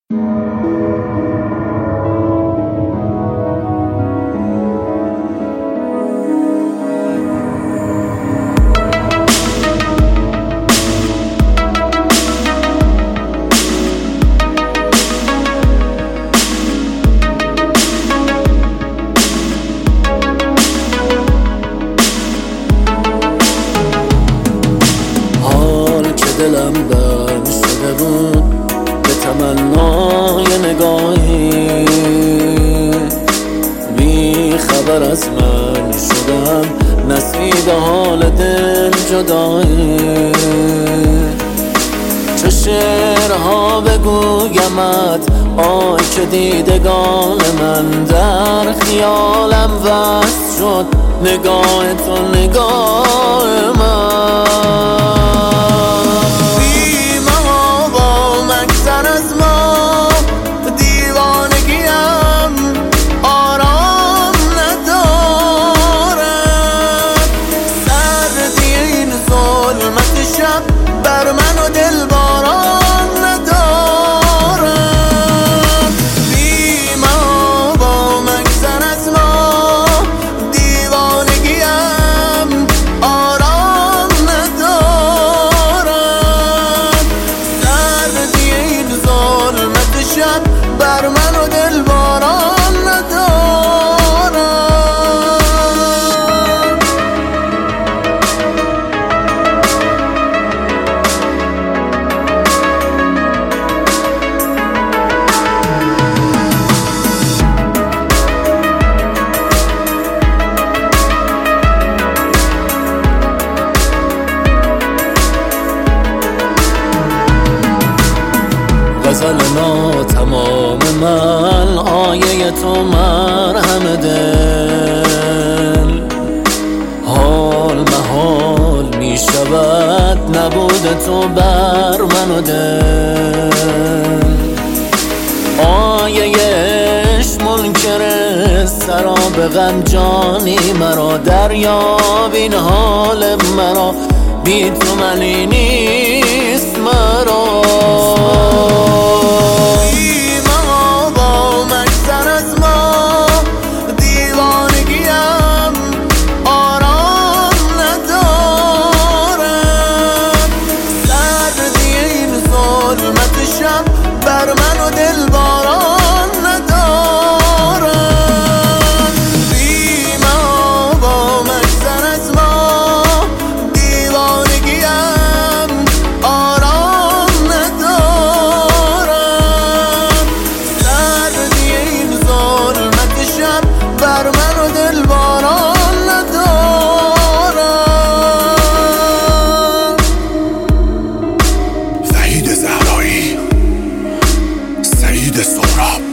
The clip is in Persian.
دلم بند شده بود به تمنای نگاهی، بی خبر از من شدم نصیب حال دل جدایی. چه شعرها بگویمت آی که دیدگان من در خیالم وصل شد، نگاه تو نگاه من. بر من و دل باران ندارم، بی ما با مگذر از ما دیوانگیم آرام ندارم. سردی این ظلمت شب بر من و دل باران ندارم. غزل ناتمام من آیه تو مرهم دل، حال محال می شود نبود تو بر من و دل. آیه عشق منکر سراب غم جانی مرا، دریاب این حال مرا، بی تو منی نیست مرا. بر من و دل باران ندارم، بی ما با مگذر از ما دیوانگیم آرام ندارم. سردی این ظلمت شب بر من و دل باران ندارم. وحید زهرایی، سعید سهراب.